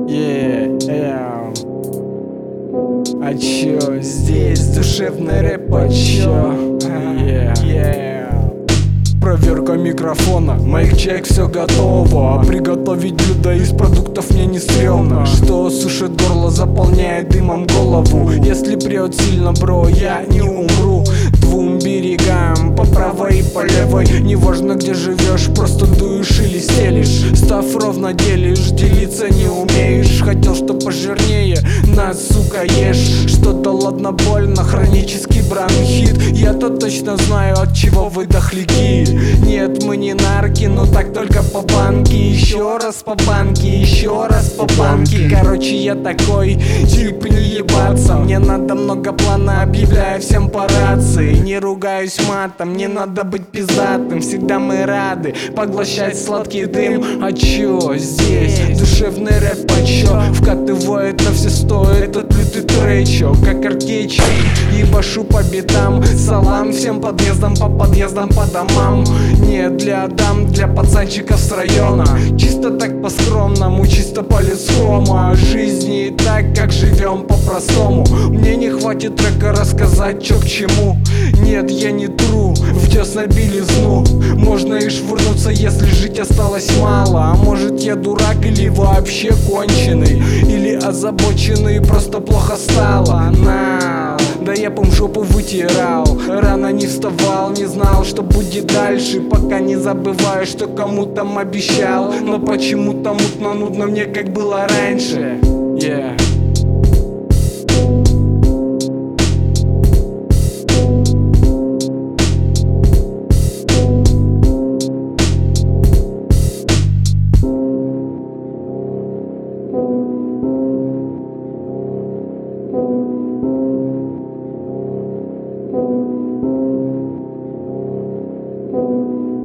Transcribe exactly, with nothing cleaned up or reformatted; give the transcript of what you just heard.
Yeah, yeah. А чё здесь душевный рэп, а чё? Yeah, yeah. Проверка микрофона, майк-чек, все готово. Приготовить блюдо из продуктов мне не стрёмно. Что сушит горло, заполняет дымом голову. Если прет сильно, бро, я не умру. Двум берегам, по правой и по левой. Неважно где живешь, просто дуешь или стелишь. Став ровно делишь, делиться не умеешь. Хотел, что пожирнее, на, сука, ешь. Что-то ладно больно, хронический бронхит. Я-то точно знаю, от чего вы дохляки. Нет, мы не нарки, но так только по банке. Еще раз по банке, еще раз по банке. Короче, я такой тип, не ебаться. Мне надо много плана, объявляю всем по рации. Не ругаюсь матом, не надо быть пиздатым. Всегда мы рады поглощать сладкий дым. А чё здесь? Душевный рэп, а чё? Вкатывает на все сто этот лютый трэчо. Как артечь, ебашу по битам. Салам всем подъездам, по подъездам, по домам. Не для дам, для пацанчиков с района. Чисто так по-скромному, чисто по-людскому. О жизни так, как живем по-простому. Мне не хватит трека рассказать, чё к чему. Нет, я не тру в десна белизну. Можно и швырнуться, если жить осталось мало. А может я дурак или вообще конченый, или озабоченный, просто плохо стало. На, да я помжопу вытирал, рано не вставал, не знал, что будет дальше. Пока не забываю, что кому-то обещал. Но почему-то мутно нудно мне, как было раньше. Yeah.